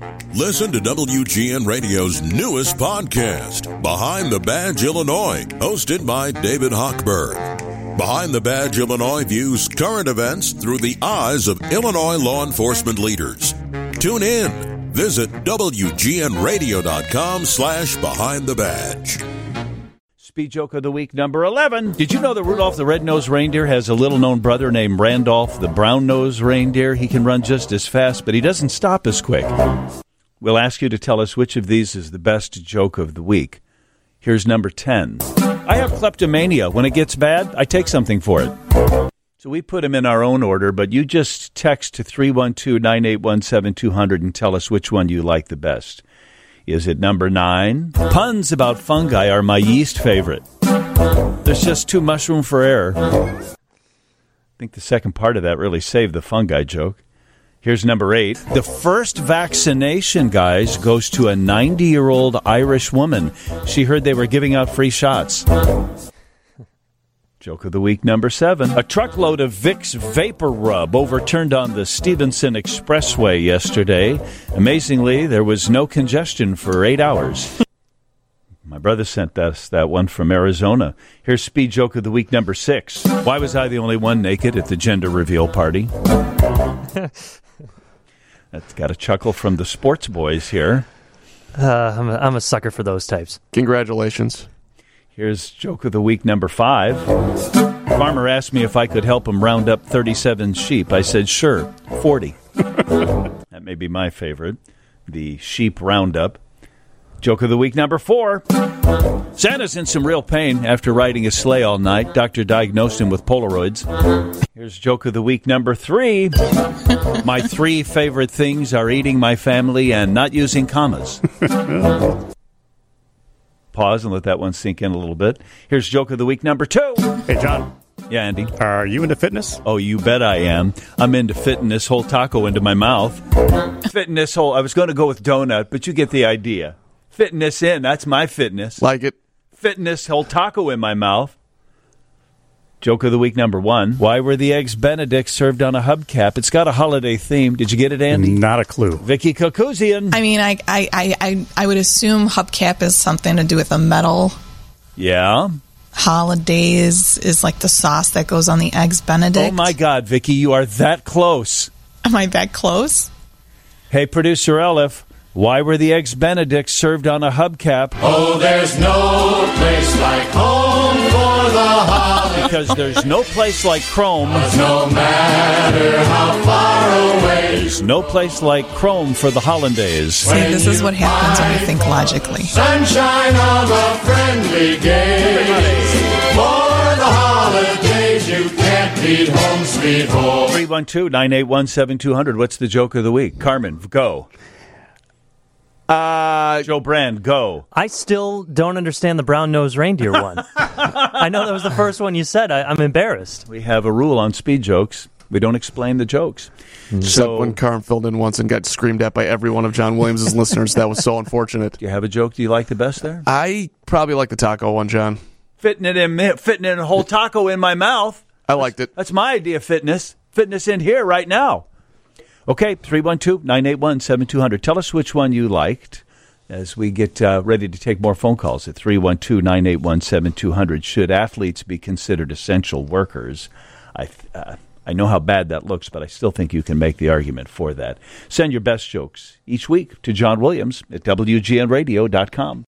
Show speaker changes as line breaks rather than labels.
Listen to WGN Radio's newest podcast, Behind the Badge Illinois, hosted by David Hochberg. Behind the Badge Illinois views current events through the eyes of Illinois law enforcement leaders. Tune in. Visit WGNRadio.com/Behind the Badge.
Speed Joke of the Week number 11. Did you know that Rudolph the Red-Nosed Reindeer has a little-known brother named Randolph the Brown-Nosed Reindeer? He can run just as fast, but he doesn't stop as quick. We'll ask you to tell us which of these is the best joke of the week. Here's number 10. I have kleptomania. When it gets bad, I take something for it. So we put them in our own order, but you just text to 312-981-7200 and tell us which one you like the best. Is it number 9? Puns about fungi are my yeast favorite. There's just too much room for error. I think the second part of that really saved the fungi joke. Here's number 8. The first vaccination, guys, goes to a 90-year-old Irish woman. She heard they were giving out free shots. Joke of the Week number 7. A truckload of Vicks Vapor Rub overturned on the Stevenson Expressway yesterday. Amazingly, there was no congestion for 8 hours. My brother sent us that one from Arizona. Here's Speed Joke of the Week number 6. Why was I the only one naked at the gender reveal party? That's got a chuckle from the sports boys here.
I'm a sucker for those types.
Congratulations.
Here's Joke of the Week number 5. Farmer asked me if I could help him round up 37 sheep. I said, sure, 40. That may be my favorite, the sheep roundup. Joke of the Week number 4. Santa's in some real pain after riding his sleigh all night. Doctor diagnosed him with Polaroids. Here's Joke of the Week number 3. My 3 favorite things are eating my family and not using commas. Pause and let that one sink in a little bit. Here's Joke of the Week number 2.
Hey, John.
Yeah, Andy.
Are you into fitness?
Oh, you bet I am. I'm into fitting this whole taco into my mouth. Fitting this whole... I was going to go with donut, but you get the idea. Fitting this in, that's my fitness.
Like it.
Fitting this whole taco in my mouth. Joke of the Week number 1. Why were the Eggs Benedict served on a hubcap? It's got a holiday theme. Did you get it, Andy?
Not a clue.
Vicky Kokuzian.
I mean, I would assume hubcap is something to do with a metal.
Yeah.
Holidays is like the sauce that goes on the Eggs Benedict.
Oh, my God, Vicky, you are that close.
Am I that close?
Hey, Producer Elif. Why were the Eggs Benedict served on a hubcap?
Oh, there's no place like home for the holiday.
Because there's no place like Chrome.
No matter how far away.
There's no place like Chrome for the hollandaise.
See, this is what happens when you think logically.
Sunshine of a friendly gaze. For the holidays, you can't beat home sweet home.
312-981-7200. What's the joke of the week? Carmen, go. Joe Brand, go.
I still don't understand the brown-nosed reindeer one. I know that was the first one you said. I'm embarrassed.
We have a rule on speed jokes. We don't explain the jokes.
Except when Carm filled in once and got screamed at by every one of John Williams' listeners. That was so unfortunate.
Do you have a joke? Do you like the best there?
I probably like the taco one, John.
Fitting a whole taco in my mouth.
I liked it.
That's my idea of fitness. Fitness in here right now. Okay, 312-981-7200. Tell us which one you liked as we get ready to take more phone calls at 312-981-7200. Should athletes be considered essential workers? I know how bad that looks, but I still think you can make the argument for that. Send your best jokes each week to John Williams at WGNRadio.com.